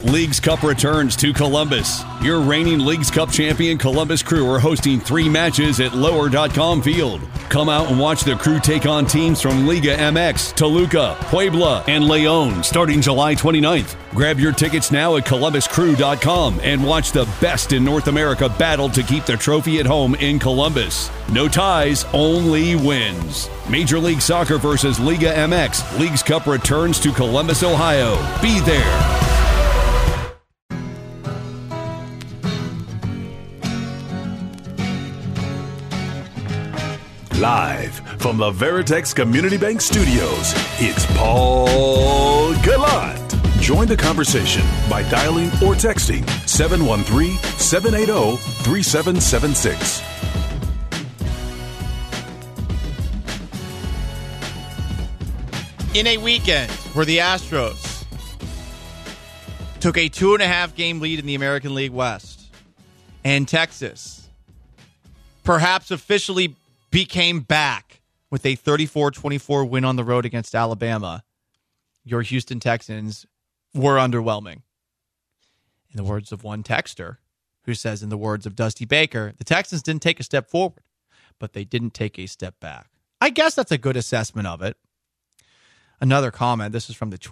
Leagues Cup returns to Columbus. Your reigning Leagues Cup champion Columbus Crew are hosting 3 matches at Lower.com Field. Come out and watch the Crew take on teams from Liga MX, Toluca, Puebla, and Leon starting July 29th. Grab your tickets now at ColumbusCrew.com and watch the best in North America battle to keep the trophy at home in Columbus. No ties, only wins. Major League Soccer versus Liga MX. Leagues Cup returns to Columbus, Ohio. Be there. Live from the Veritex Community Bank Studios, it's Paul Gallant. Join the conversation by dialing or texting 713-780-3776. In a weekend where the Astros took a 2.5-game lead in the American League West, and Texas perhaps officially became back with a 34-24 win on the road against Alabama, your Houston Texans were underwhelming. In the words of one texter, who says, in the words of Dusty Baker, the Texans didn't take a step forward, but they didn't take a step back. I guess that's a good assessment of it. Another comment, this is from the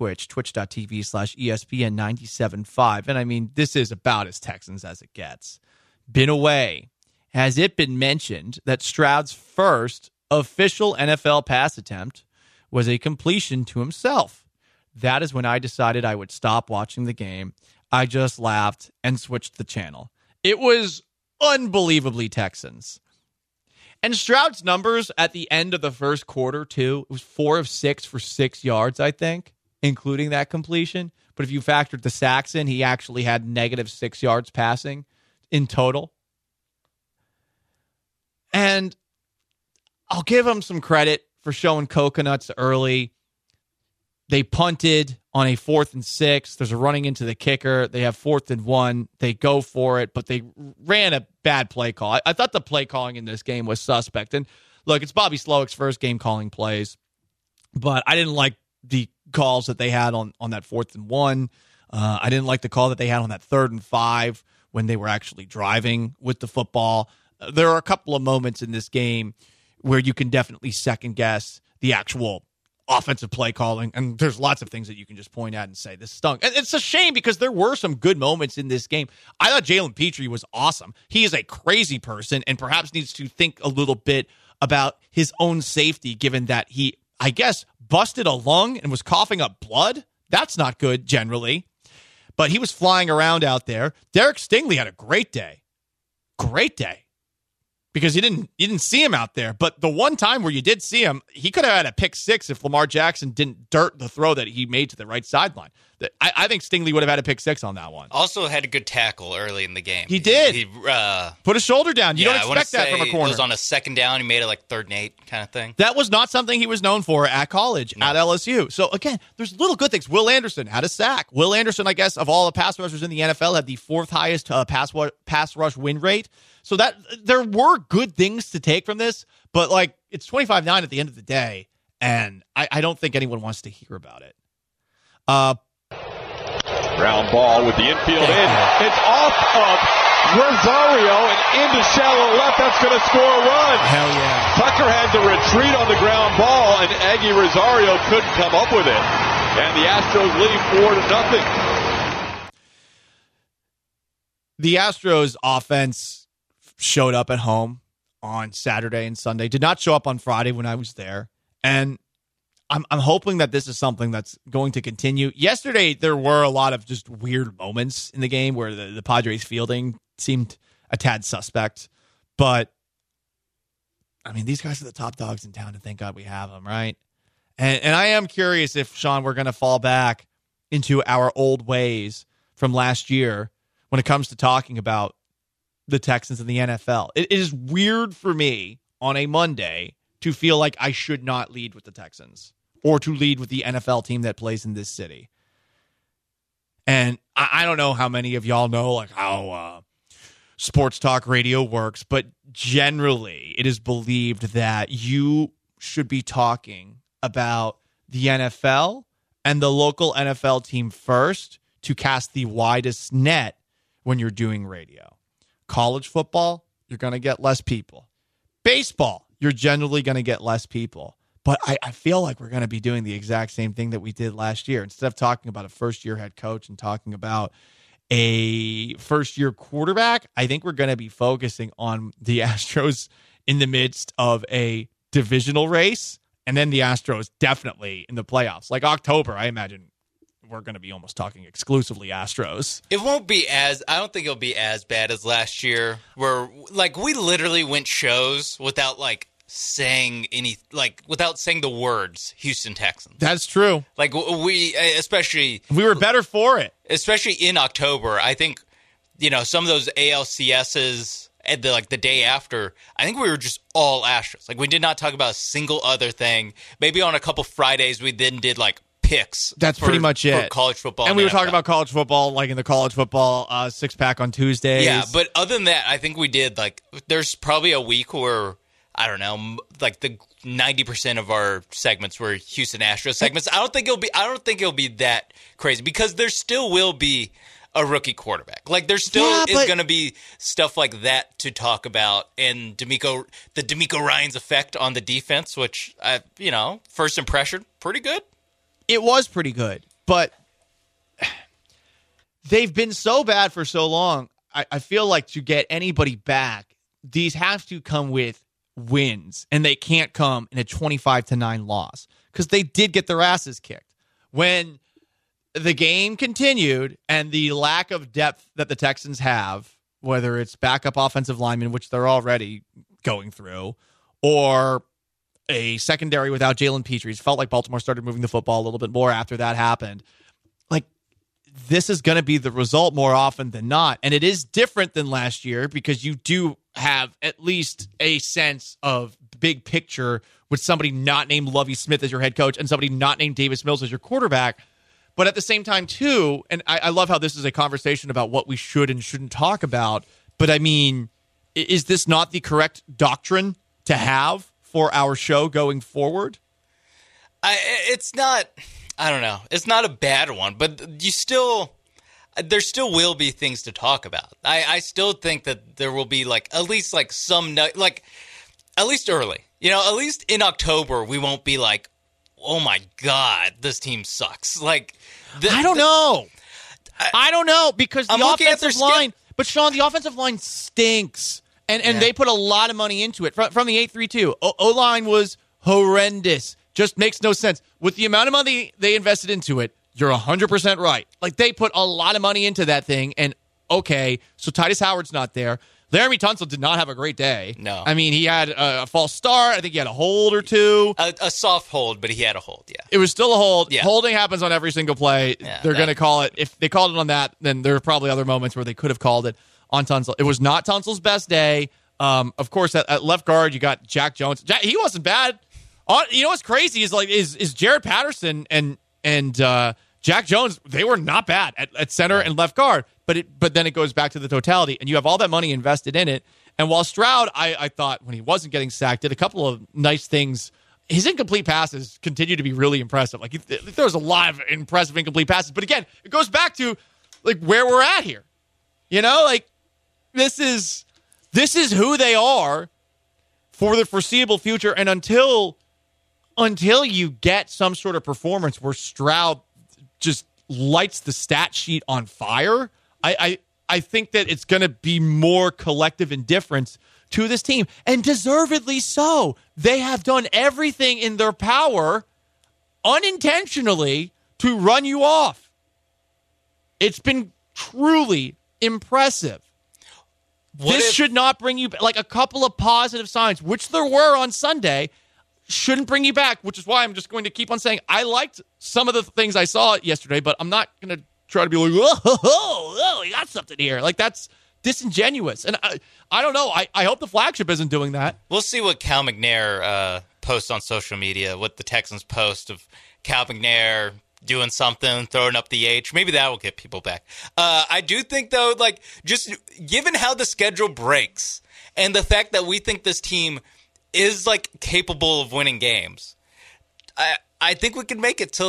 twitch.tv/ESPN975. And I mean, this is about as Texans as it gets. Been away. Has it been mentioned that Stroud's first official NFL pass attempt was a completion to himself? That is when I decided I would stop watching the game. I just laughed and switched the channel. It was unbelievably Texans. And Stroud's numbers at the end of the first quarter, too, it was 4 of 6 for 6 yards, I think, including that completion. But if you factored the sacks in, he actually had -6 yards passing in total. And I'll give them some credit for showing coconuts early. They punted on a 4th and 6. There's a running into the kicker. They have 4th and 1. They go for it, but they ran a bad play call. I thought the play calling in this game was suspect. And look, it's Bobby Slowick's first game calling plays, but I didn't like the calls that they had on that 4th and 1. I didn't like the call that they had on that 3rd and 5 when they were actually driving with the football. There are a couple of moments in this game where you can definitely second guess the actual offensive play calling, and there's lots of things that you can just point at and say, this stunk. And it's a shame because there were some good moments in this game. I thought Jalen Petrie was awesome. He is a crazy person and perhaps needs to think a little bit about his own safety, given that he, I guess, busted a lung and was coughing up blood. That's not good generally, but he was flying around out there. Derek Stingley had a great day. Great day. Because you didn't see him out there. But the one time where you did see him, he could have had a pick 6 if Lamar Jackson didn't dirt the throw that he made to the right sideline. I think Stingley would have had a pick 6 on that one. Also had a good tackle early in the game. He did. He put his shoulder down. You don't expect that from a corner. It was on a 2nd down. He made it like 3rd and 8 kind of thing. That was not something he was known for at college, at LSU. So, again, there's little good things. Will Anderson had a sack. Will Anderson, I guess, of all the pass rushers in the NFL, had the 4th highest pass rush win rate. So that there were good things to take from this, but like it's 25-9 at the end of the day, and I don't think anyone wants to hear about it. Ground ball with the infield in. It's off of Rosario and into shallow left. That's going to score a run. Hell yeah. Tucker had to retreat on the ground ball, and Aggie Rosario couldn't come up with it. And the Astros lead 4-0. The Astros offense showed up at home on Saturday and Sunday. Did not show up on Friday when I was there. And I'm hoping that this is something that's going to continue. Yesterday, there were a lot of just weird moments in the game where the Padres fielding seemed a tad suspect. But, I mean, these guys are the top dogs in town, and thank God we have them, right? And I am curious if, Sean, we're going to fall back into our old ways from last year when it comes to talking about the Texans in the NFL. It is weird for me on a Monday to feel like I should not lead with the Texans or to lead with the NFL team that plays in this city. And I don't know how many of y'all know like how sports talk radio works, but generally it is believed that you should be talking about the NFL and the local NFL team first to cast the widest net when you're doing radio. College football, you're going to get less people. Baseball, you're generally going to get less people. But I feel like we're going to be doing the exact same thing that we did last year. Instead of talking about a first-year head coach and talking about a first-year quarterback, I think we're going to be focusing on the Astros in the midst of a divisional race, and then the Astros definitely in the playoffs. Like October, I imagine we're going to be almost talking exclusively Astros. It won't be I don't think it'll be as bad as last year, where like we literally went shows without without saying the words Houston Texans. That's true. Like we were better for it, especially in October. I think some of those ALCSs and the day after, I think we were just all Astros. Like we did not talk about a single other thing. Maybe on a couple Fridays we then did like picks. That's pretty much it. For college football, and we were talking about college football, like in the college football six-pack on Tuesdays. Yeah, but other than that, I think we did there's probably a week where I don't know, like the 90% of our segments were Houston Astros segments. I don't think it'll be that crazy because there still will be a rookie quarterback. Like there still is going to be stuff like that to talk about, and the DeMeco Ryans effect on the defense, which first impression, pretty good. It was pretty good, but they've been so bad for so long. I feel like to get anybody back, these have to come with wins, and they can't come in a 25-9 loss because they did get their asses kicked. When the game continued and the lack of depth that the Texans have, whether it's backup offensive linemen, which they're already going through, or a secondary without Jalen Petrie, it felt like Baltimore started moving the football a little bit more after that happened. Like, this is going to be the result more often than not. And it is different than last year because you do have at least a sense of big picture with somebody not named Lovie Smith as your head coach and somebody not named Davis Mills as your quarterback. But at the same time, too, and I love how this is a conversation about what we should and shouldn't talk about, but I mean, is this not the correct doctrine to have for our show going forward? It's not, I don't know. It's not a bad one, but there still will be things to talk about. I still think that there will be at least early, at least in October, we won't be like, oh my God, this team sucks. I don't know. I don't know because the offensive line, but Sean, the offensive line stinks. And they put a lot of money into it from the 8-3-2. O-line was horrendous. Just makes no sense. With the amount of money they invested into it, you're 100% right. Like, they put a lot of money into that thing, and okay, so Titus Howard's not there. Laramie Tunsil did not have a great day. No. I mean, he had a false start. I think he had a hold or two. A soft hold, but he had a hold, yeah. It was still a hold. Yeah. Holding happens on every single play. Yeah, they're going to call it. If they called it on that, then there are probably other moments where they could have called it on Tunsil. It was not Tunsil's best day. Of course, at left guard, you got Jack Jones. He wasn't bad. What's crazy is Jared Patterson and Jack Jones, they were not bad at center and left guard. But then it goes back to the totality, and you have all that money invested in it. And while Stroud, I thought when he wasn't getting sacked, did a couple of nice things. His incomplete passes continue to be really impressive. There was a lot of impressive incomplete passes. But again, it goes back to where we're at here. This is who they are for the foreseeable future. And until you get some sort of performance where Stroud just lights the stat sheet on fire, I think that it's going to be more collective indifference to this team, and deservedly so. They have done everything in their power unintentionally to run you off. It's been truly impressive. This should not bring you back. A couple of positive signs, which there were on Sunday, shouldn't bring you back, which is why I'm just going to keep on saying I liked some of the things I saw yesterday, but I'm not going to try to be like, oh, we got something here. That's disingenuous. And I don't know. I hope the flagship isn't doing that. We'll see what Cal McNair posts on social media, what the Texans post of Cal McNair doing something, throwing up the H. Maybe that will get people back. I do think, though, just given how the schedule breaks and the fact that we think this team is, capable of winning games, I think we can make it till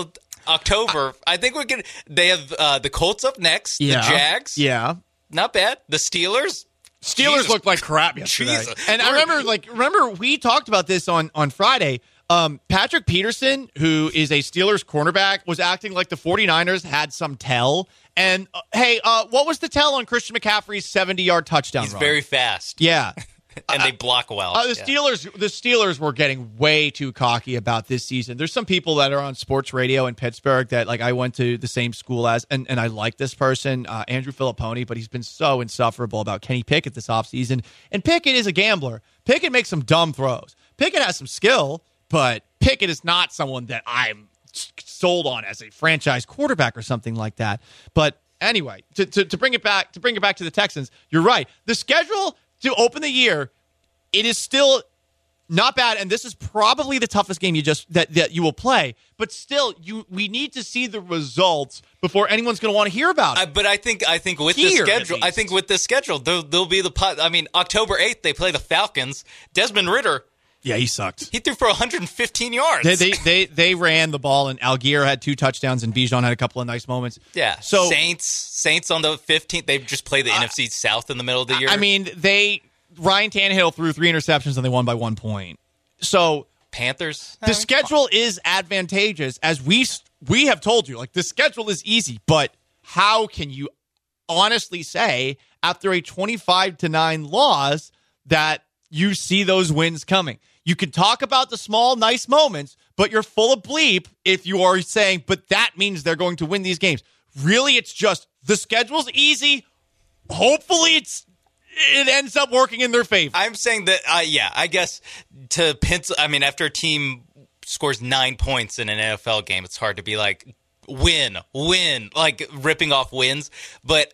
October. I think we can. They have the Colts up next. Yeah. The Jags. Yeah. Not bad. The Steelers. Steelers looked like crap yesterday. Jesus. And I remember we talked about this on Friday. Patrick Peterson, who is a Steelers cornerback, was acting like the 49ers had some tell. And, what was the tell on Christian McCaffrey's 70-yard touchdown He's run? very fast. Yeah. And they block well. The Steelers were getting way too cocky about this season. There's some people that are on sports radio in Pittsburgh that I went to the same school as, and I like this person, Andrew Filipponi, but he's been so insufferable about Kenny Pickett this offseason. And Pickett is a gambler. Pickett makes some dumb throws. Pickett has some skill, but Pickett is not someone that I'm sold on as a franchise quarterback or something like that. But anyway, to bring it back to the Texans, you're right. The schedule to open the year, it is still not bad, and this is probably the toughest game that you will play. But still, we need to see the results before anyone's going to want to hear about it. But I think with Here, the schedule, there'll be October 8th they play the Falcons. Desmond Ridder. Yeah, he sucked. He threw for 115 yards. They ran the ball, and Algier had 2 touchdowns, and Bijan had a couple of nice moments. Yeah. So Saints on the 15th. They just play the NFC South in the middle of the year. I mean, Ryan Tannehill threw 3 interceptions, and they won by 1 point. So Panthers. The schedule is advantageous, as we have told you. Like, the schedule is easy, but how can you honestly say after a 25-9 loss that you see those wins coming? You can talk about the small, nice moments, but you're full of bleep if you are saying, but that means they're going to win these games. Really, it's just the schedule's easy. Hopefully it ends up working in their favor. I'm saying that, I guess to pencil, after a team scores 9 points in an NFL game, it's hard to be like, win, like ripping off wins. But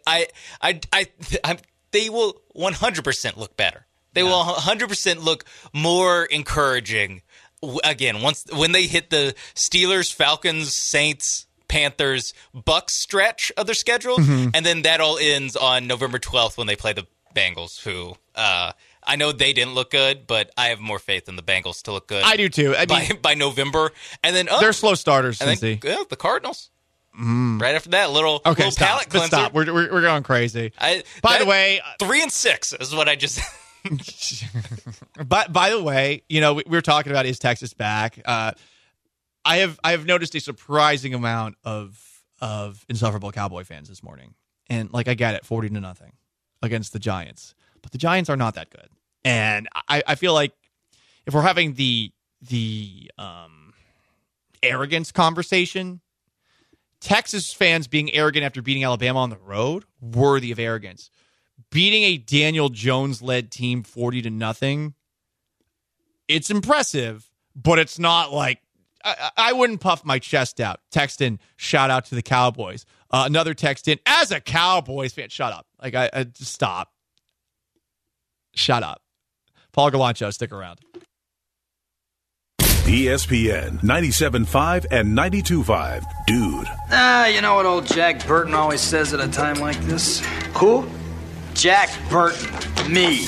they will 100% look better. They will 100% look more encouraging. Again, when they hit the Steelers, Falcons, Saints, Panthers, Bucks stretch of their schedule, and then that all ends on November 12th when they play the Bengals, who I know they didn't look good, but I have more faith in the Bengals to look good. I do too. By November, and then they're slow starters. And then, the Cardinals. Right after that, little palate cleanser. Stop. We're going crazy. By the way, 3-6 is what I just. By the way, we were talking about, is Texas back? I have noticed a surprising amount of insufferable Cowboy fans this morning, and I get it, 40-0 against the Giants, but the Giants are not that good, and I feel like if we're having the arrogance conversation, Texas fans being arrogant after beating Alabama on the road, worthy of arrogance. Beating a Daniel Jones-led team 40-0, it's impressive, but it's not like I wouldn't puff my chest out. Text in, shout out to the Cowboys. Another text in, as a Cowboys fan, shut up. I just stop. Shut up. Paul Gallant, stick around. ESPN 97.5 and 92.5. Dude. You know what old Jack Burton always says at a time like this? Who? Jack Burton. Me.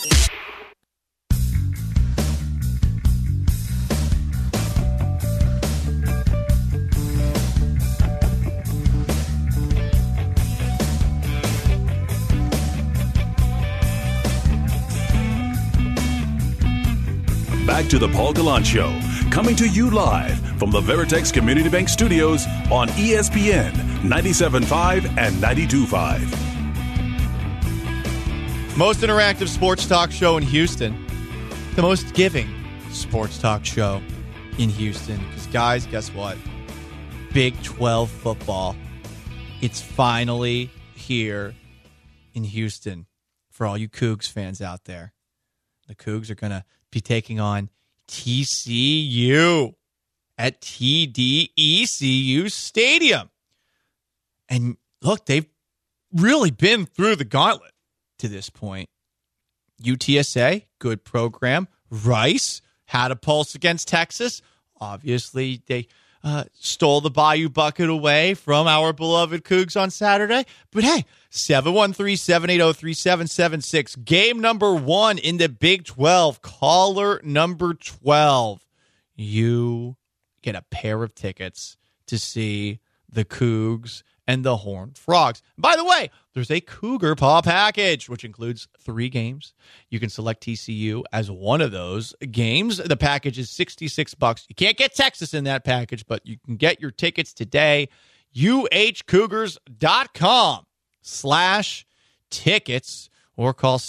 Back to the Paul Gallant Show, coming to you live from the Veritex Community Bank Studios on ESPN 97.5 and 92.5. Most interactive sports talk show in Houston. The most giving sports talk show in Houston. Because, guys, guess what? Big 12 football. It's finally here in Houston for all you Cougs fans out there. The Cougs are going to be taking on TCU at TDECU Stadium. And, look, they've really been through the gauntlet to this point. UTSA, good program. Rice had a pulse against Texas. Obviously, they stole the Bayou bucket away from our beloved Cougs on Saturday. But hey, 713-780-3776. Game number 1 in the Big 12. Caller number 12. You get a pair of tickets to see the Cougs and the Horned Frogs. By the way, there's a Cougar Paw package, which includes 3 games. You can select TCU as one of those games. The package is $66. You can't get Texas in that package, but you can get your tickets today. uhcougars.com/tickets or call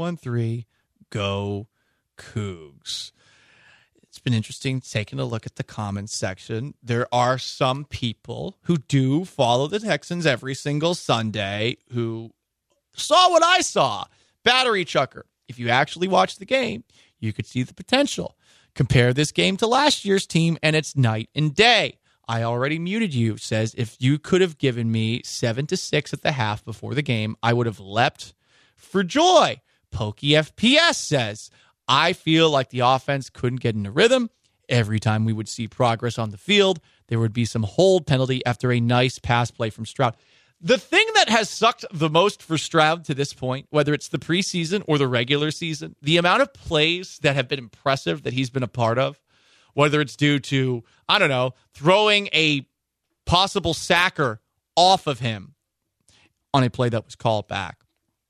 713-GO-COUGS. It's been interesting taking a look at the comments section. There are some people who do follow the Texans every single Sunday who saw what I saw. Battery Chucker. If you actually watch the game, you could see the potential. Compare this game to last year's team, and it's night and day. I already muted you. Says, if you could have given me 7-6 at the half before the game, I would have leapt for joy. Pokey FPS says, I feel like the offense couldn't get in a rhythm. Every time we would see progress on the field, there would be some hold penalty after a nice pass play from Stroud. The thing that has sucked the most for Stroud to this point, whether it's the preseason or the regular season, the amount of plays that have been impressive that he's been a part of, whether it's due to, I don't know, throwing a possible sacker off of him on a play that was called back,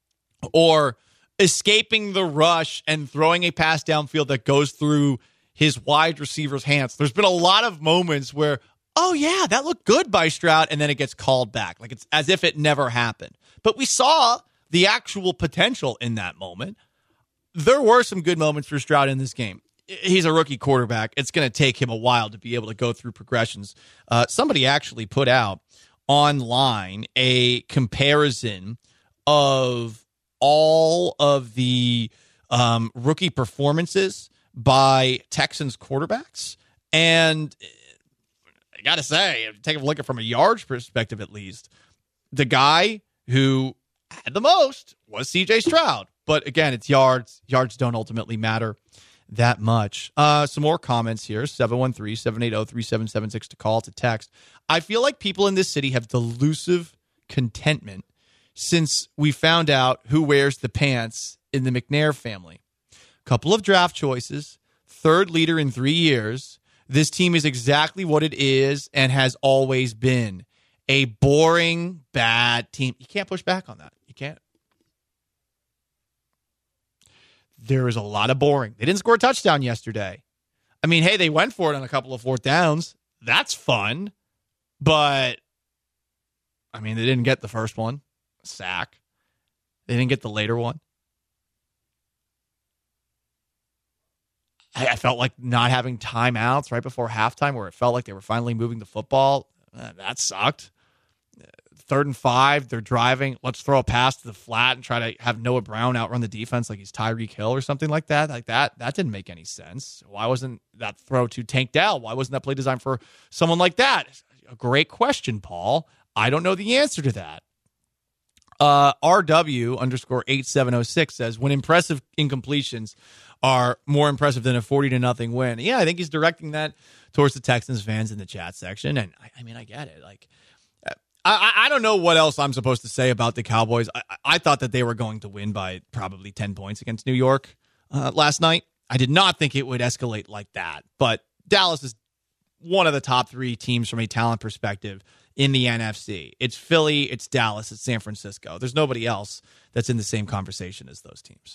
or escaping the rush and throwing a pass downfield that goes through his wide receiver's hands. There's been a lot of moments where, oh yeah, that looked good by Stroud, and then it gets called back. Like it's as if it never happened. But we saw the actual potential in that moment. There were some good moments for Stroud in this game. He's a rookie quarterback. It's going to take him a while to be able to go through progressions. Somebody actually put out online a comparison of all of the rookie performances by Texans quarterbacks. And I got to say, take a look at it from a yards perspective at least. The guy who had the most was C.J. Stroud. But again, it's yards. Yards don't ultimately matter that much. Some more comments here. 713-780-3776 to call, to text. I feel like people in this city have delusive contentment since we found out who wears the pants in the McNair family. Couple of draft choices, third leader in 3 years. This team is exactly what it is and has always been. A boring, bad team. You can't push back on that. You can't. There is a lot of boring. They didn't score a touchdown yesterday. I mean, hey, they went for it on a couple of fourth downs. That's fun. But, I mean, they didn't get the first one. Sack. They didn't get the later one. I felt like not having timeouts right before halftime where it felt like they were finally moving the football. That sucked. 3rd and 5, they're driving. Let's throw a pass to the flat and try to have Noah Brown outrun the defense like he's Tyreek Hill or something like that. Like that didn't make any sense. Why wasn't that throw to Tank Dell? Why wasn't that play designed for someone like that? A great question, Paul. I don't know the answer to that. RW_8706 says, when impressive incompletions are more impressive than a 40-0 win. Yeah, I think he's directing that towards the Texans fans in the chat section. And I mean, I get it. Like, I don't know what else I'm supposed to say about the Cowboys. I thought that they were going to win by probably 10 points against New York last night. I did not think it would escalate like that. But Dallas is one of the top 3 teams from a talent perspective in the NFC. It's Philly, it's Dallas, it's San Francisco. There's nobody else that's in the same conversation as those teams.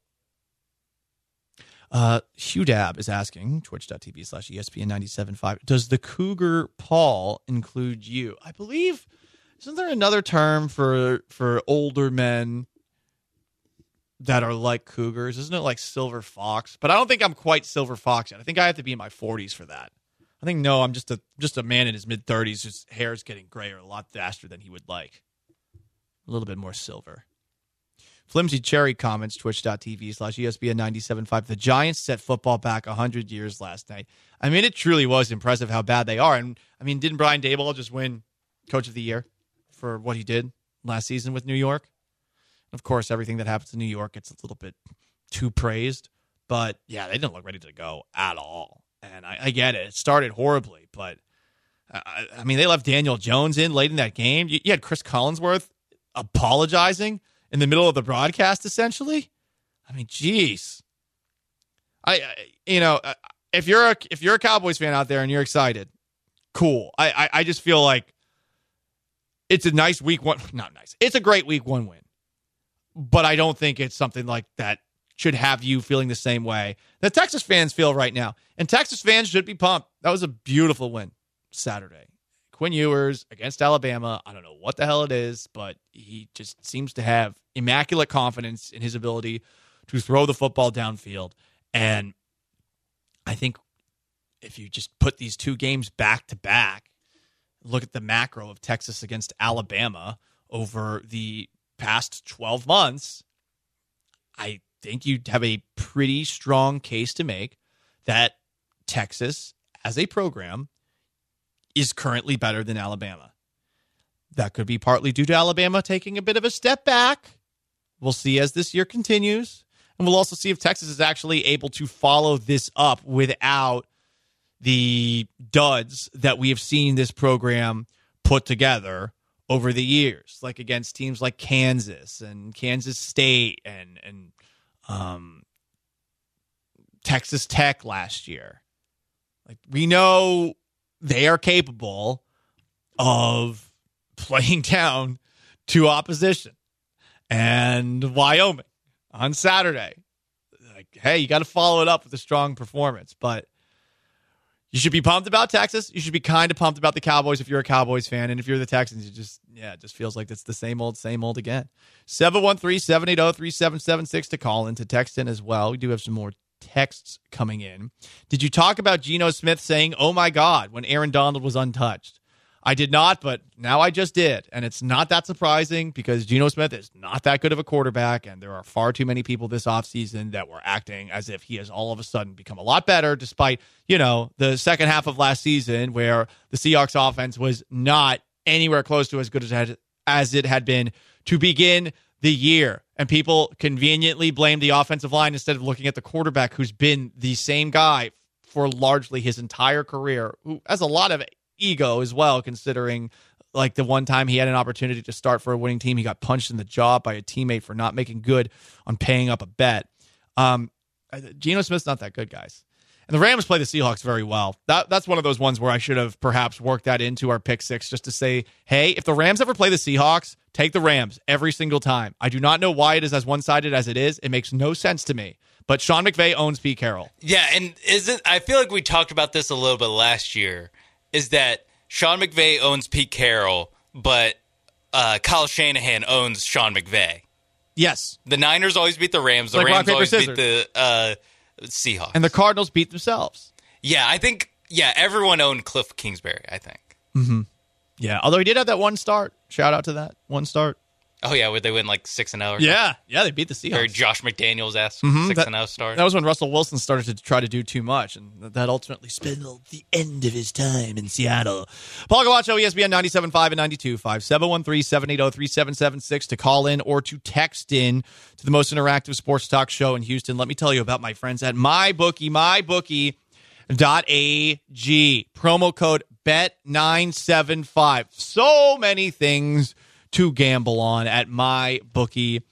Hugh Dab is asking, twitch.tv/ESPN975, does the Cougar Paul include you? I believe, isn't there another term for older men that are like Cougars? Isn't it like Silver Fox? But I don't think I'm quite Silver Fox yet. I think I have to be in my 40s for that. I think, no, I'm just a man in his mid-30s whose hair is getting grayer a lot faster than he would like. A little bit more silver. Flimsy Cherry comments, twitch.tv/ESPN975. The Giants set football back 100 years last night. I mean, it truly was impressive how bad they are. And, I mean, didn't Brian Daboll just win Coach of the Year for what he did last season with New York? Of course, everything that happens in New York gets a little bit too praised. But, yeah, they didn't look ready to go at all. And I get it. It started horribly. But, I mean, they left Daniel Jones in late in that game. You had Chris Collinsworth apologizing in the middle of the broadcast, essentially. I mean, geez. If you're a Cowboys fan out there and you're excited, cool. I just feel like it's a nice week one. Not nice. It's a great week one win. But I don't think it's something like that should have you feeling the same way that Texas fans feel right now. And Texas fans should be pumped. That was a beautiful win Saturday. Quinn Ewers against Alabama. I don't know what the hell it is, but he just seems to have immaculate confidence in his ability to throw the football downfield. And I think if you just put these two games back to back, look at the macro of Texas against Alabama over the past 12 months, I think you'd have a pretty strong case to make that Texas as a program is currently better than Alabama. That could be partly due to Alabama taking a bit of a step back. We'll see as this year continues. And we'll also see if Texas is actually able to follow this up without the duds that we have seen this program put together over the years, like against teams like Kansas and Kansas State and Texas Tech last year. Like, we know they are capable of playing down to opposition. And Wyoming on Saturday, like, hey, you got to follow it up with a strong performance. But you should be pumped about Texas. You should be kind of pumped about the Cowboys if you're a Cowboys fan. And if you're the Texans, it just feels like it's the same old again. 713-780-3776 to call in, to text in as well. We do have some more texts coming in. Did you talk about Geno Smith saying, "Oh my God," when Aaron Donald was untouched? I did not, but now I just did. And it's not that surprising because Geno Smith is not that good of a quarterback, and there are far too many people this offseason that were acting as if he has all of a sudden become a lot better, despite, the second half of last season where the Seahawks offense was not anywhere close to as good as it had been to begin the year. And people conveniently blame the offensive line instead of looking at the quarterback, who's been the same guy for largely his entire career, who has a lot of ego as well, considering like the one time he had an opportunity to start for a winning team, he got punched in the jaw by a teammate for not making good on paying up a bet. Geno Smith's not that good, guys. And the Rams play the Seahawks very well. That's one of those ones where I should have perhaps worked that into our pick six just to say, hey, if the Rams ever play the Seahawks, take the Rams every single time. I do not know why it is as one-sided as it is. It makes no sense to me. But Sean McVay owns Pete Carroll. Yeah, and I feel like we talked about this a little bit last year, is that Sean McVay owns Pete Carroll, but Kyle Shanahan owns Sean McVay. Yes. The Niners always beat the Rams. The Rams always beat the Seahawks. And the Cardinals beat themselves. Yeah, I think, everyone owned Cliff Kingsbury, I think. Mm-hmm. Yeah, although he did have that one start. Shout out to that one start. Oh, yeah, where they win like 6-0. Yeah, they beat the Seahawks. Very Josh McDaniels-esque 6-0 start. That was when Russell Wilson started to try to do too much, and that ultimately spindled the end of his time in Seattle. Paul Gawacho, ESPN 97.5 and 92.5, 713-780-3776 to call in or to text in to the most interactive sports talk show in Houston. Let me tell you about my friends at MyBookie, mybookie.ag. Promo code BET975. So many things to gamble on at mybookie.ag.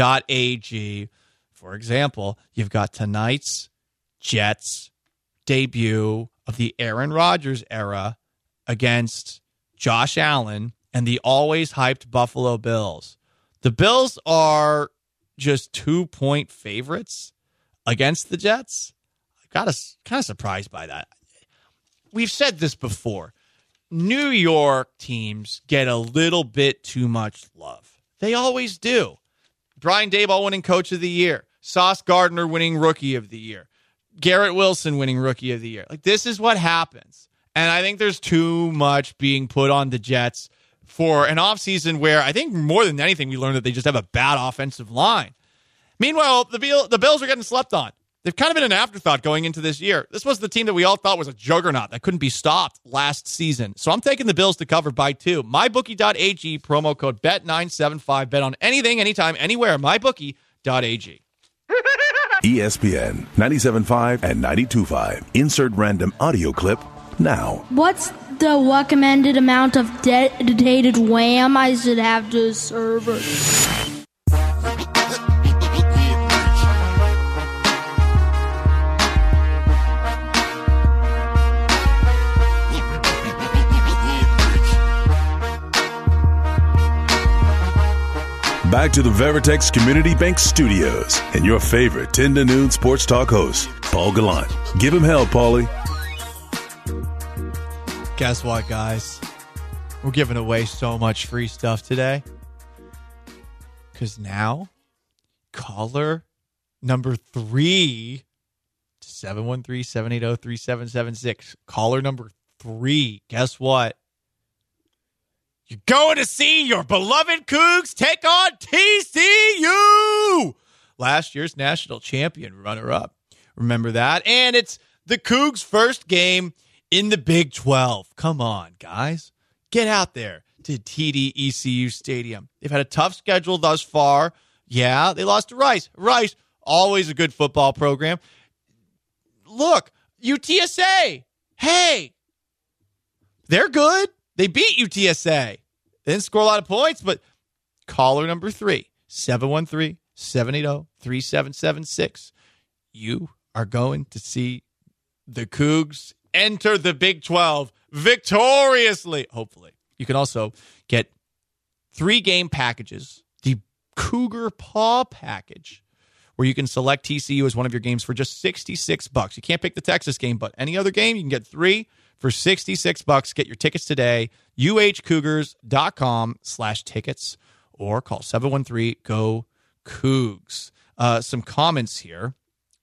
For example, you've got tonight's Jets debut of the Aaron Rodgers era against Josh Allen and the always hyped Buffalo Bills. The Bills are just 2-point favorites against the Jets. I got kind of surprised by that. We've said this before. New York teams get a little bit too much love. They always do. Brian Daboll winning Coach of the Year. Sauce Gardner winning Rookie of the Year. Garrett Wilson winning Rookie of the Year. Like, this is what happens. And I think there's too much being put on the Jets for an offseason where I think more than anything we learned that they just have a bad offensive line. Meanwhile, the Bills are getting slept on. They've kind of been an afterthought going into this year. This was the team that we all thought was a juggernaut that couldn't be stopped last season. So I'm taking the Bills to cover by 2. MyBookie.ag, promo code BET975. Bet on anything, anytime, anywhere. MyBookie.ag. ESPN 97.5 and 92.5. Insert random audio clip now. What's the recommended amount of dedicated RAM I should have to a server? Back to the Veritex Community Bank Studios and your favorite 10 to noon sports talk host, Paul Gallant. Give him hell, Paulie. Guess what, guys? We're giving away so much free stuff today. Because now, caller number 3 to 713-780-3776. Caller number 3. Guess what? You're going to see your beloved Cougs take on TCU. Last year's national champion runner-up. Remember that? And it's the Cougs' first game in the Big 12. Come on, guys. Get out there to TD ECU Stadium. They've had a tough schedule thus far. Yeah, they lost to Rice. Rice, always a good football program. Look, UTSA. Hey, they're good. They beat UTSA. They didn't score a lot of points, but caller number 3, 713-780-3776. You are going to see the Cougs enter the Big 12 victoriously, hopefully. You can also get 3-game packages, the Cougar Paw package, where you can select TCU as one of your games for just $66. You can't pick the Texas game, but any other game, you can get 3 for $66. Get your tickets today, uhcougars.com/tickets, or call 713-GO-COUGS. Some comments here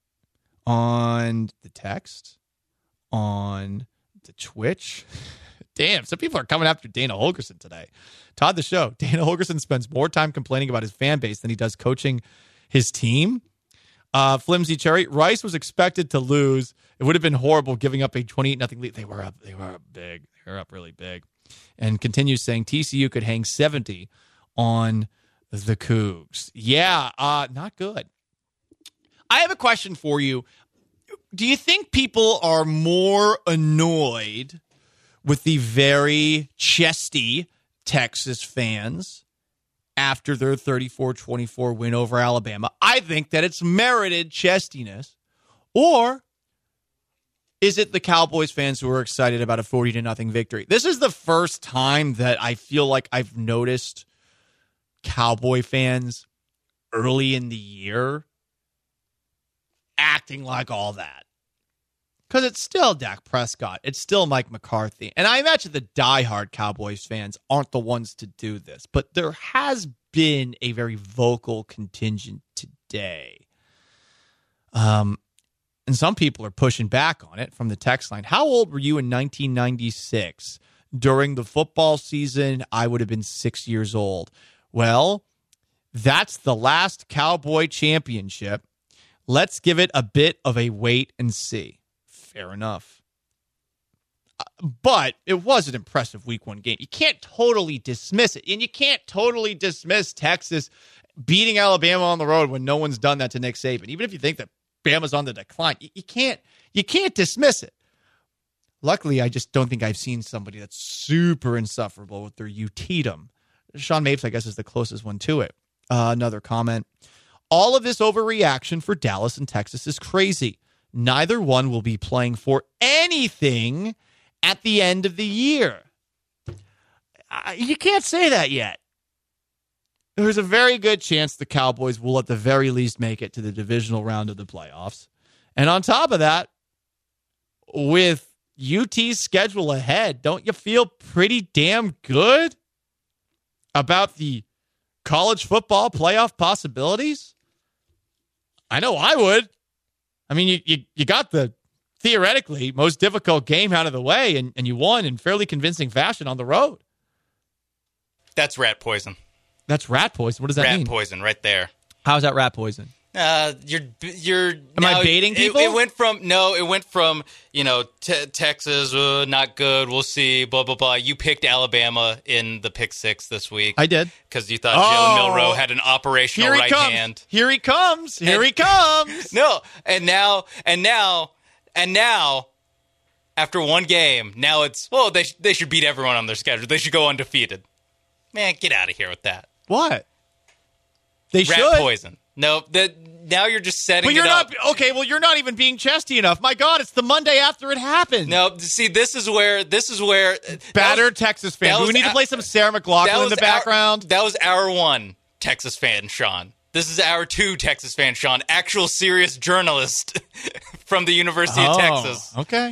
on the text, on the Twitch. Damn, some people are coming after Dana Holgorsen today. Todd the Show. Dana Holgorsen spends more time complaining about his fan base than he does coaching his team. Flimsy Cherry. Rice was expected to lose. It would have been horrible giving up a 28-0 lead. They were up big. They were up really big. And continues saying TCU could hang 70 on the Cougs. Yeah, not good. I have a question for you. Do you think people are more annoyed with the very chesty Texas fans after their 34-24 win over Alabama? I think that it's merited chestiness. Or is it the Cowboys fans who are excited about a 40-0 victory? This is the first time that I feel like I've noticed Cowboy fans early in the year acting like all that. Because it's still Dak Prescott. It's still Mike McCarthy. And I imagine the diehard Cowboys fans aren't the ones to do this. But there has been a very vocal contingent today. And some people are pushing back on it from the text line. How old were you in 1996? During the football season, I would have been 6 years old. Well, that's the last Cowboy championship. Let's give it a bit of a wait and see. Fair enough. But it was an impressive Week 1 game. You can't totally dismiss it. And you can't totally dismiss Texas beating Alabama on the road when no one's done that to Nick Saban. Even if you think that Bama's on the decline, you can't dismiss it. Luckily, I just don't think I've seen somebody that's super insufferable with their UT-dom. Sean Mapes, I guess, is the closest one to it. Another comment. All of this overreaction for Dallas and Texas is crazy. Neither one will be playing for anything at the end of the year. You can't say that yet. There's a very good chance the Cowboys will at the very least make it to the divisional round of the playoffs. And on top of that, with UT's schedule ahead, don't you feel pretty damn good about the college football playoff possibilities? I know I would. I mean, you got the theoretically most difficult game out of the way, and you won in fairly convincing fashion on the road. That's rat poison. That's rat poison. What does that mean? Rat poison right there. How's that rat poison? You're. Am I baiting people? It went from Texas, not good. We'll see. Blah blah blah. You picked Alabama in the pick 6 this week. I did because you thought Jalen Milroe had an operational right hand. Here he comes. Here he comes. No, and now, after one game, now it's they should beat everyone on their schedule. They should go undefeated. Man, get out of here with that. What? They rat should. Poison. No, now you're just setting it up. Okay, well, you're not even being chesty enough. My God, it's the Monday after it happened. No, see, this is where battered Texas fans. We need to play some Sarah McLachlan in the background. That was hour 1. Texas fan Sean. This is our 2 Texas fan Sean, actual serious journalist from the University of Texas. Okay.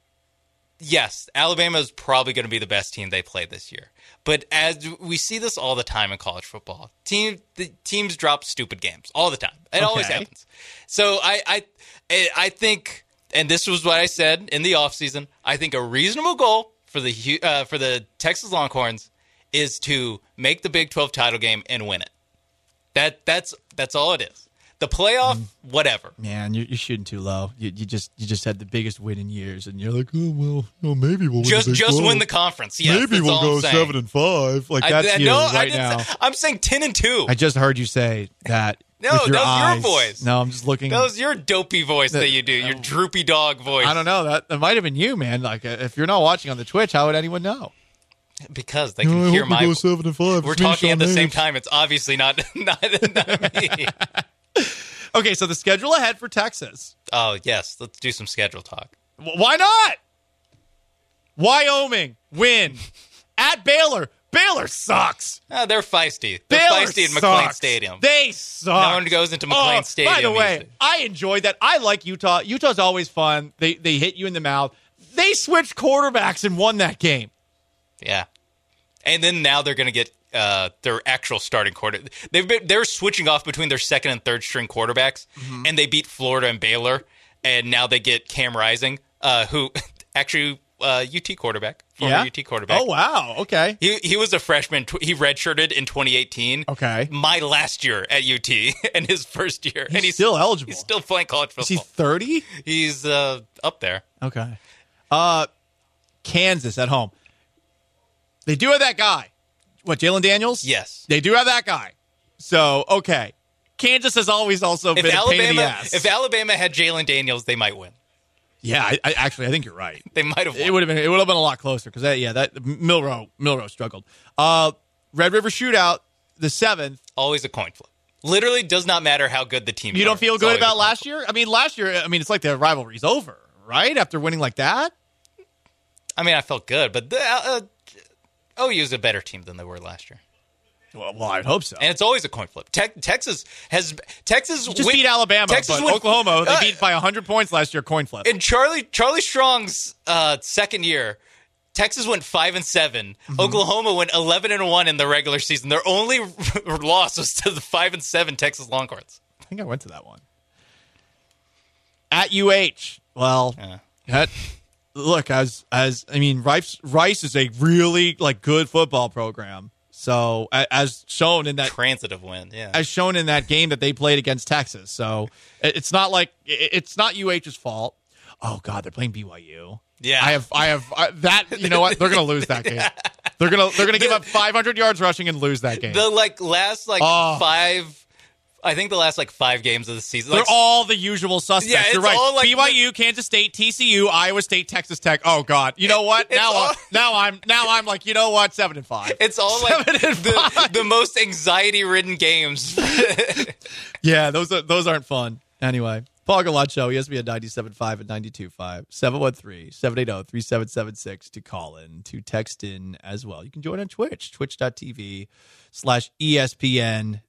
Yes, Alabama is probably going to be the best team they play this year. But as we see this all the time in college football, the teams drop stupid games all the time. It always happens. So I think, and this was what I said in the offseason, I think a reasonable goal for the Texas Longhorns is to make the Big 12 title game and win it. That's all it is. The playoff, whatever. Man, you're shooting too low. You just had the biggest win in years, and you're like, oh well, maybe we'll just win the conference. Yes, maybe we'll go 7-5. Like that's now. I'm saying 10-2. I just heard you say that. No, with your that was eyes. your voice. No, I'm just looking. That was your dopey voice that you do. Your droopy dog voice. I don't know. That might have been you, man. Like if you're not watching on the Twitch, how would anyone know? Because they can hear my voice. 7-5. We're talking at the same time. It's obviously not me. Okay, so the schedule ahead for Texas. Oh, yes. Let's do some schedule talk. Why not? Wyoming, win. At Baylor. Baylor sucks. They're feisty. They're Baylor feisty in sucks. McLean Stadium. They suck. No one goes into McLean Stadium. By the way, easily. I enjoyed that. I like Utah. Utah's always fun. They hit you in the mouth. They switched quarterbacks and won that game. Yeah. And then now they're going to get their actual starting quarter. They're switching off between their second and third string quarterbacks, and they beat Florida and Baylor, and now they get Cam Rising, who actually UT quarterback, former UT quarterback. Oh wow, okay. He was a freshman. He redshirted in 2018. Okay, my last year at UT and his first year, and he's still eligible. He's still playing college football. Is he 30? He's up there. Okay. Kansas at home. They do have that guy. What, Jalen Daniels? Yes. They do have that guy. So, okay. Kansas has always also been a pain in the ass. If Alabama had Jalen Daniels, they might win. Yeah, I think you're right. They might have won. It would have been a lot closer because that Milroe struggled. Red River Shootout, the 7th. Always a coin flip. Literally does not matter how good the team is. You don't feel good about last year? I mean, it's like the rivalry's over, right? After winning like that? I mean, I felt good, but OU is a better team than they were last year. Well, I'd hope so. And it's always a coin flip. Texas just beat Alabama, but Oklahoma, they beat by 100 points last year, coin flip. In Charlie Strong's second year, Texas went 5-7. Mm-hmm. Oklahoma went 11-1 in the regular season. Their only loss was to the 5-7 Texas Longhorns. I think I went to that one. At UH, well, look, Rice is a really good football program. So as shown in that transitive win, as shown in that game that they played against Texas. So it's not UH's fault. Oh God, they're playing BYU. Yeah, I have that. You know what? They're gonna lose that game. They're gonna give up 500 yards rushing and lose that game. The last 5. I think the last 5 games of the season. They're all the usual suspects. Yeah, you're right. All BYU, Kansas State, TCU, Iowa State, Texas Tech. Oh God. You know what? Now I'm like, you know what? 7-5. It's all the most anxiety-ridden games. Yeah, those aren't fun. Anyway, Paul Gallant Show, ESPN 97.5 and 92.5, 713-780-3776 to call in, to text in as well. You can join on Twitch, twitch.tv/ESPN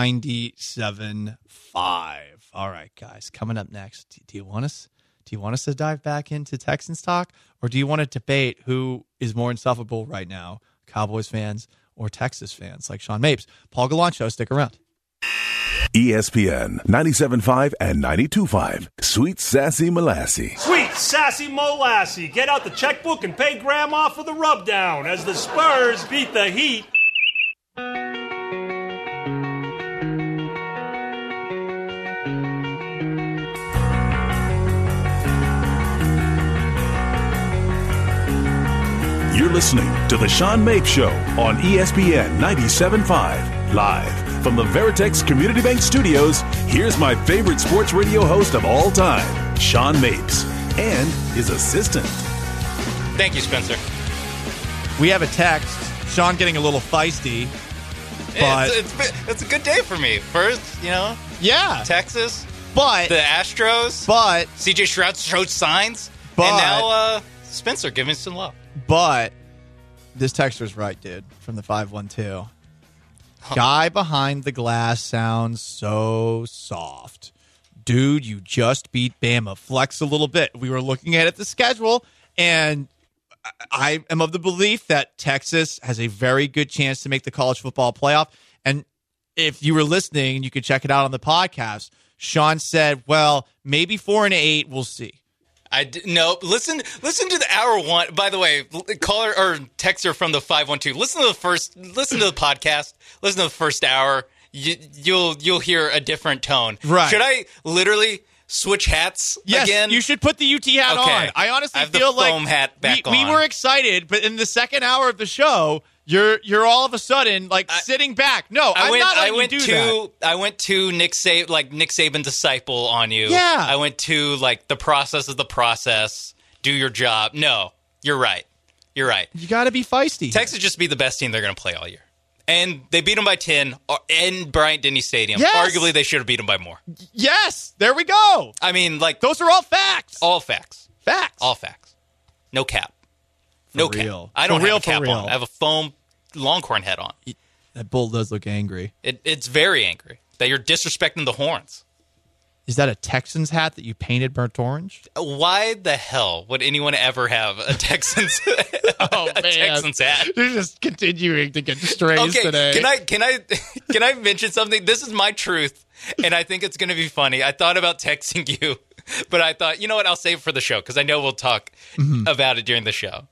97.5. All right, guys, coming up next. Do you want us to dive back into Texans talk, or do you want to debate who is more insufferable right now, Cowboys fans or Texas fans like Sean Mapes? Paul Gallant Show, stick around. ESPN 97.5 and 92.5. Sweet Sassy Molassy. Sweet Sassy Molassy. Get out the checkbook and pay Grandma for the rubdown as the Spurs beat the Heat. You're listening to The Sean Mapes Show on ESPN 97.5. Live from the Veritex Community Bank Studios, here's my favorite sports radio host of all time, Sean Mapes, and his assistant. Thank you, Spencer. We have a text. Sean getting a little feisty. But it's a good day for me. First, yeah, Texas, but the Astros, but CJ Stroud showed signs, but, and now Spencer giving some love. But this texter's right, dude, from the 512. Guy behind the glass sounds so soft. Dude, you just beat Bama. Flex a little bit. We were looking at the schedule, and I am of the belief that Texas has a very good chance to make the college football playoff. And if you were listening, you could check it out on the podcast. Sean said, well, maybe 4-8, we'll see. No, listen to the hour one. By the way, caller or texter from the 512. Listen to the podcast. Listen to the first hour. You'll hear a different tone. Right? Should I literally switch hats yes, again? You should put the UT hat on. I honestly feel the foam hat back we were excited, but in the second hour of the show, you're all of a sudden sitting back. No, I'm not letting you do that. I went to Nick Saban disciple on you. Yeah. I went to the process of the process. Do your job. No, you're right. You're right. You got to be feisty. Texas just be the best team they're going to play all year. And they beat them by 10 in Bryant-Denny Stadium. Yes. Arguably, they should have beat them by more. Yes, there we go. I mean, those are all facts. All facts. Facts. All facts. No cap. No real. cap. I don't have a cap for real. on. I have a foam Longhorn head on. That bull does look angry. It's very angry that you're disrespecting the horns. Is that a Texans hat that you painted burnt orange? Why the hell would anyone ever have a Texans Texans hat? You're just continuing to get strays today. Can I mention something? This is my truth, and I think it's going to be funny. I thought about texting you, but I thought, you know what? I'll save it for the show because I know we'll talk about it during the show.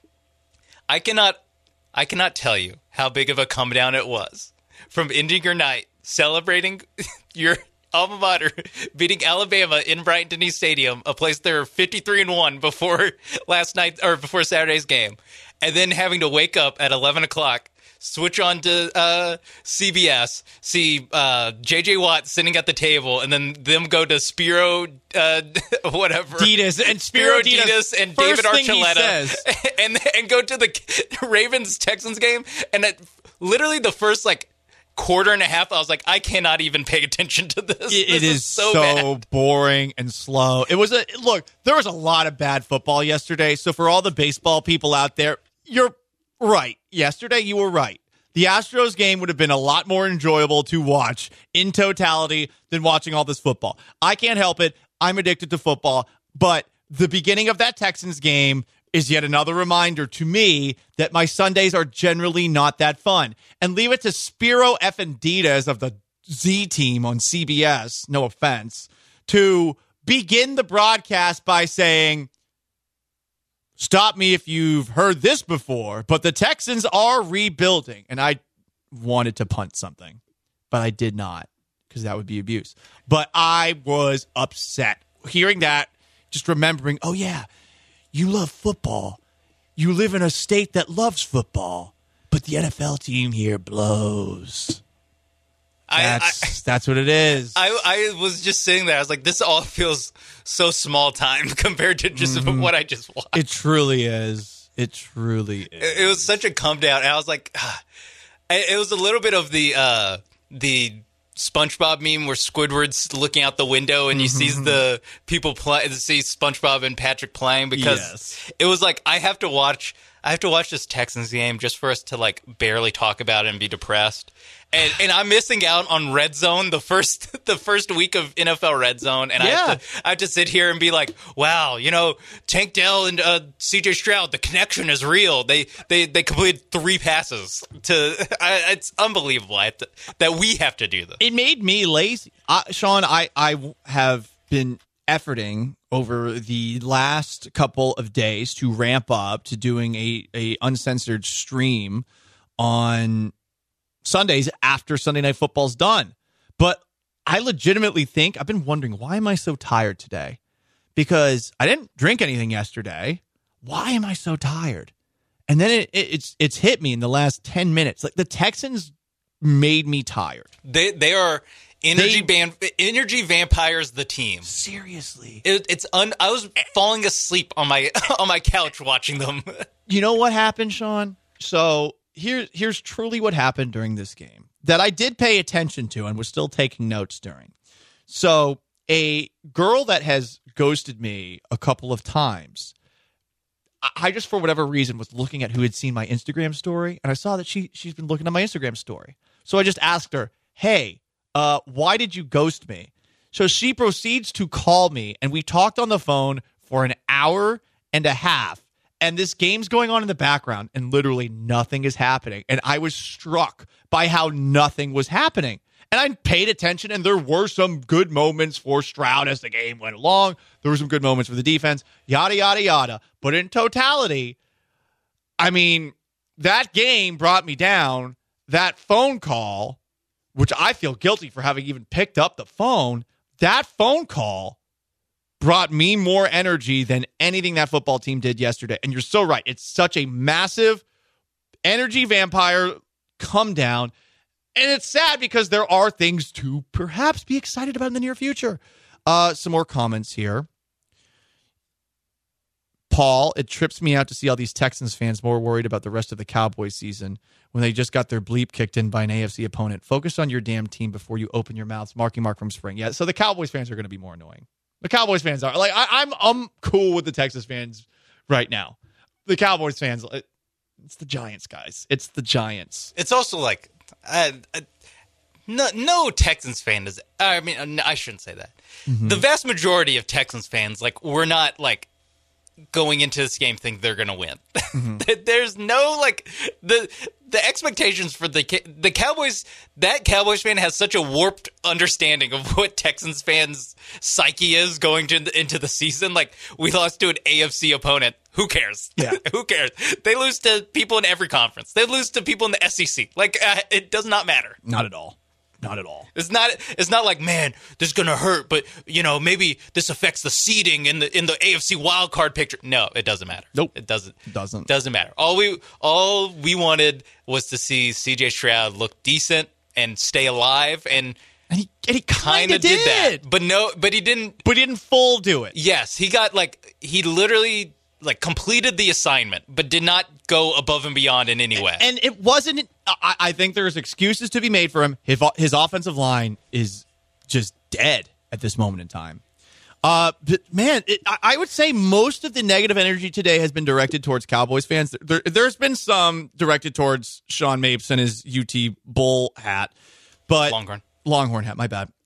I cannot tell you how big of a come down it was from ending your night celebrating your alma mater beating Alabama in Bryant-Denny Stadium, a place they're 53-1 before last night or before Saturday's game, and then having to wake up at 11 o'clock, switch on to CBS, see J.J. Watt sitting at the table, and then them go to Spiro whatever Ditas and Spiro Ditas and David Archuleta, and go to the Ravens-Texans game, and literally the first quarter and a half, I was like, I cannot even pay attention to this. It is so bad. boring and slow. There was a lot of bad football yesterday. So for all the baseball people out there, you're right. Yesterday, you were right. The Astros game would have been a lot more enjoyable to watch in totality than watching all this football. I can't help it. I'm addicted to football. But the beginning of that Texans game is yet another reminder to me that my Sundays are generally not that fun. And leave it to Spiro effing Ditas of the Z Team on CBS, no offense, to begin the broadcast by saying, stop me if you've heard this before, but the Texans are rebuilding. And I wanted to punt something, but I did not because that would be abuse. But I was upset hearing that, just remembering, oh yeah, you love football. You live in a state that loves football, but the NFL team here blows. That's what it is. I was just sitting there. I was like, this all feels so small time compared to just what I just watched. It truly is. It truly is. It was such a come down. And I was like, it was a little bit of the SpongeBob meme where Squidward's looking out the window and you see the people see SpongeBob and Patrick playing because it was like I have to watch this Texans game just for us to barely talk about it and be depressed. And I'm missing out on Red Zone, the first week of NFL Red Zone, and I have to sit here and be like, wow, Tank Dell and CJ Stroud, the connection is real. They completed 3 passes it's unbelievable that we have to do this. It made me lazy, Sean. I have been efforting over the last couple of days to ramp up to doing a uncensored stream on Sundays after Sunday Night Football's done. But I legitimately think, I've been wondering, why am I so tired today? Because I didn't drink anything yesterday. Why am I so tired? And then it's hit me in the last 10 minutes. The Texans made me tired. They are energy vampires, the team. Seriously. I was falling asleep on my couch watching them. You know what happened, Sean? So here's truly what happened during this game that I did pay attention to and was still taking notes during. So a girl that has ghosted me a couple of times, I just, for whatever reason, was looking at who had seen my Instagram story, and I saw that she's been looking at my Instagram story. So I just asked her, hey, why did you ghost me? So she proceeds to call me, and we talked on the phone for an hour and a half. And this game's going on in the background, and literally nothing is happening. And I was struck by how nothing was happening. And I paid attention, and there were some good moments for Stroud as the game went along. There were some good moments for the defense, yada, yada, yada. But in totality, I mean, that game brought me down. That phone call, which I feel guilty for having even picked up the phone, that phone call brought me more energy than anything that football team did yesterday. And you're so right. It's such a massive energy vampire come down. And it's sad because there are things to perhaps be excited about in the near future. Some more comments here. Paul, it trips me out to see all these Texans fans more worried about the rest of the Cowboys season when they just got their bleep kicked in by an AFC opponent. Focus on your damn team before you open your mouths. Marky Mark from Spring. Yeah, so the Cowboys fans are going to be more annoying. The Cowboys fans are. Like, I'm cool with the Texas fans right now. The Cowboys fans, it's the Giants, guys. It's the Giants. It's also like, no Texans fan is, I mean, I shouldn't say that. Mm-hmm. The vast majority of Texans fans, like, we're not, like, going into this game think they're going to win. Mm-hmm. There's no, like, the expectations for the Cowboys, that Cowboys fan has such a warped understanding of what Texans fans' psyche is going into the season. Like, we lost to an AFC opponent. Who cares? Yeah. Who cares? They lose to people in every conference. They lose to people in the SEC. Like, it does not matter. Not at all. Not at all. It's not like, man, this is gonna hurt, but you know, maybe this affects the seeding in the AFC wild card picture. No, it doesn't matter. Nope. It doesn't. Doesn't matter. All we wanted was to see CJ Stroud look decent and stay alive, and he kind of did that. But he didn't. But he didn't full do it. Yes, he literally completed the assignment, but did not go above and beyond in any way. And it wasn't. I think there's excuses to be made for him. His offensive line is just dead at this moment in time. But man, I would say most of the negative energy today has been directed towards Cowboys fans. There's been some directed towards Sean Mapes and his UT Bull hat, but Longhorn hat. My bad.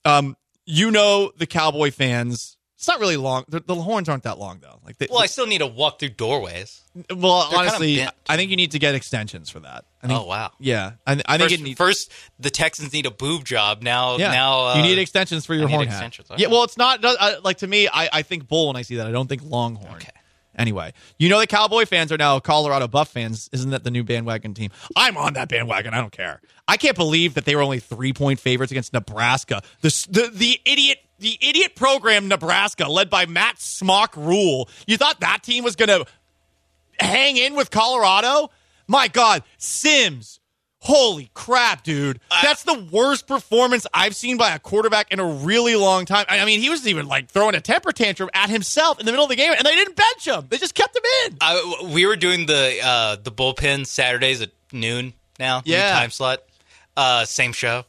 The Cowboy fans. It's not really long. The horns aren't that long, though. I still need to walk through doorways. Well, honestly, I think you need to get extensions for that. Oh, wow. Yeah. I think first, the Texans need a boob job. Now, you need extensions for your horn hat. Okay. Yeah, well, it's not, to me, I think Bull when I see that. I don't think Longhorn. Okay. Anyway, the Cowboy fans are now Colorado Buff fans. Isn't that the new bandwagon team? I'm on that bandwagon. I don't care. I can't believe that they were only 3-point favorites against Nebraska. The idiot program Nebraska, led by Matt Smock Rule. You thought that team was going to hang in with Colorado? My God, Sims. Holy crap, dude. That's the worst performance I've seen by a quarterback in a really long time. I mean, he was even throwing a temper tantrum at himself in the middle of the game, and they didn't bench him. They just kept him in. We were doing the bullpen Saturdays at noon now. Yeah. New time slot. Same show.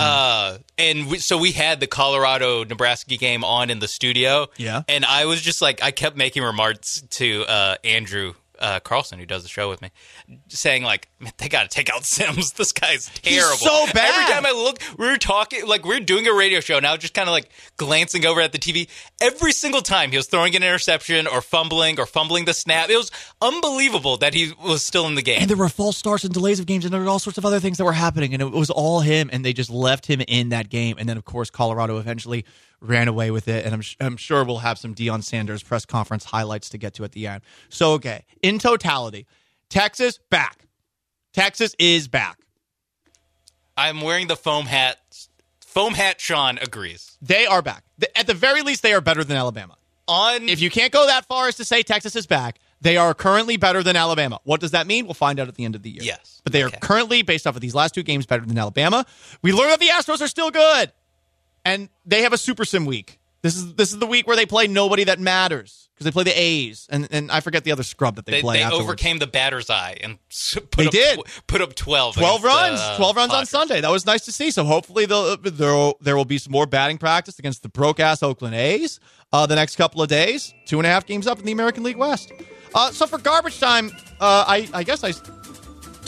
Mm-hmm. So we had the Colorado-Nebraska game on in the studio. Yeah. And I was just I kept making remarks to Andrew Carlson, who does the show with me, saying man, they got to take out Sims. This guy's terrible. He's so bad. Every time I look, we were talking, we were doing a radio show, and I was just kind of glancing over at the TV. Every single time he was throwing an interception or fumbling the snap. It was unbelievable that he was still in the game. And there were false starts and delays of games, and there were all sorts of other things that were happening, and it was all him, and they just left him in that game. And then, of course, Colorado eventually ran away with it, and I'm sure we'll have some Deion Sanders press conference highlights to get to at the end. So, okay, in totality, Texas, back. Texas is back. I'm wearing the foam hat. Foam hat Sean agrees. They are back. At the very least, they are better than Alabama. If you can't go that far as to say Texas is back, they are currently better than Alabama. What does that mean? We'll find out at the end of the year. Yes. But they are currently, based off of these last two games, better than Alabama. We learned that the Astros are still good. And they have a Super Sim week. This is the week where they play nobody that matters because they play the A's and I forget the other scrub that they play. They afterwards. Overcame the batter's eye and put up 12. 12 runs. 12 runs on Sunday. That was nice to see. So hopefully there will be some more batting practice against the broke ass Oakland A's the next couple of days. 2.5 games up in the American League West. So for garbage time, I guess I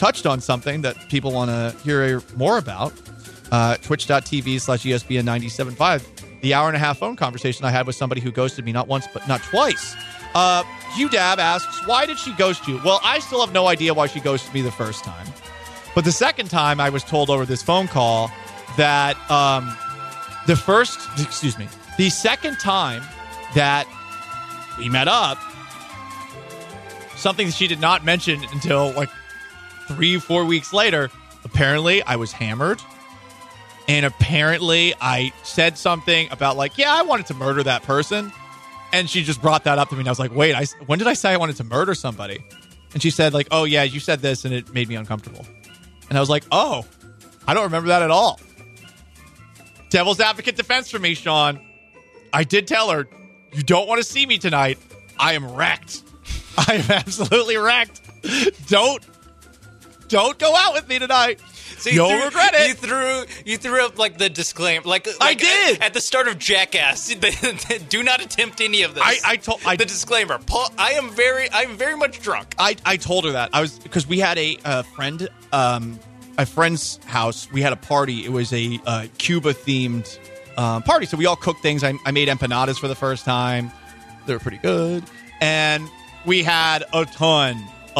touched on something that people want to hear more about. Twitch.tv/ESPN 97.5. The hour and a half phone conversation I had with somebody who ghosted me not once, but not twice. UDAB asks, why did she ghost you? Well, I still have no idea why she ghosted me the first time. But the second time I was told over this phone call that the second time that we met up, something that she did not mention until like 3-4 weeks later, apparently I was hammered. And apparently I said something about like, yeah, I wanted to murder that person. And she just brought that up to me. And I was like, wait, when did I say I wanted to murder somebody? And she said like, oh yeah, you said this and it made me uncomfortable. And I was like, oh, I don't remember that at all. Devil's advocate defense for me, Sean. I did tell her, you don't want to see me tonight. I am wrecked. I am absolutely wrecked. Don't go out with me tonight. So you'll regret it. You threw up like the disclaimer, like I did at the start of Jackass. Do not attempt any of this. The disclaimer. Paul, I'm very much drunk. I told her that because we had a friend's house. We had a party. It was a Cuba themed party, so we all cooked things. I made empanadas for the first time. They were pretty good, and we had a ton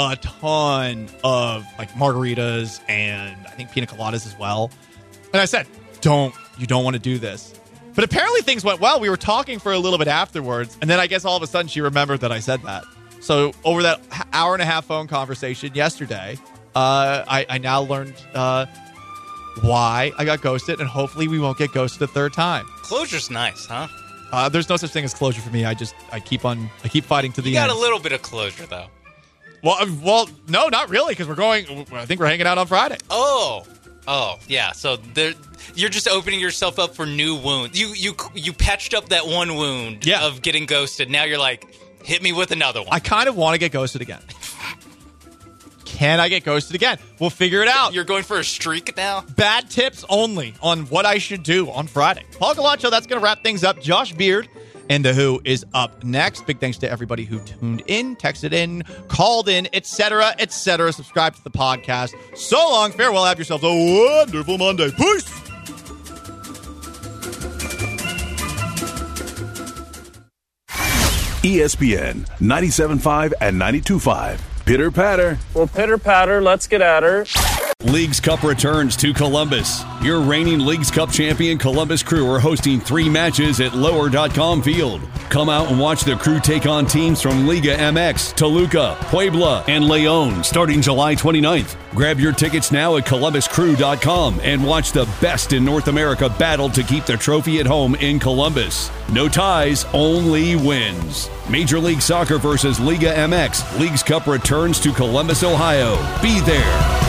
of like margaritas and I think pina coladas as well. And I said, you don't want to do this. But apparently things went well. We were talking for a little bit afterwards, and then I guess all of a sudden she remembered that I said that. So over that hour and a half phone conversation yesterday, I now learned why I got ghosted, and hopefully we won't get ghosted a third time. Closure's nice, huh? There's no such thing as closure for me. I keep fighting to the end. You got a little bit of closure though. Well, no, not really, because I think we're hanging out on Friday. Oh, yeah. So you're just opening yourself up for new wounds. You patched up that one wound of getting ghosted. Now you're like, hit me with another one. I kind of want to get ghosted again. Can I get ghosted again? We'll figure it out. You're going for a streak now? Bad tips only on what I should do on Friday. Paul Galaccio, that's going to wrap things up. Josh Beard and The Who is up next. Big thanks to everybody who tuned in, texted in, called in, etc., etc. Subscribe to the podcast. So long. Farewell. Have yourselves a wonderful Monday. Peace. ESPN 97.5 and 92.5. Pitter patter. Well, pitter patter, let's get at her. Leagues Cup returns to Columbus. Your reigning Leagues Cup champion Columbus Crew are hosting 3 matches at Lower.com Field. Come out and watch the Crew take on teams from Liga MX, Toluca, Puebla, and León starting July 29th. Grab your tickets now at ColumbusCrew.com and watch the best in North America battle to keep the trophy at home in Columbus. No ties, only wins. Major League Soccer versus Liga MX. Leagues Cup returns to Columbus, Ohio. Be there.